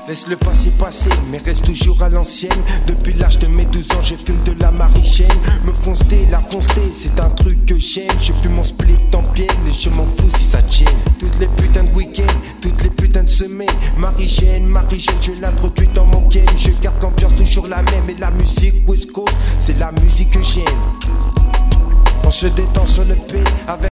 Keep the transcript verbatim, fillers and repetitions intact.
Laisse le passé passer, mais reste toujours à l'ancienne. Depuis l'âge de mes douze ans, je fume de la marichaine. Me foncer, la foncer, c'est un truc que j'aime. J'ai plus mon split en pienne et je m'en fous si ça tienne. Toutes les putains de week-ends, toutes les putains de semaines. Marichaine, marichaine, je l'introduis dans mon game. Je garde l'ambiance toujours la même. Et la musique West Coast, c'est la musique que j'aime. On se détend sur le P avec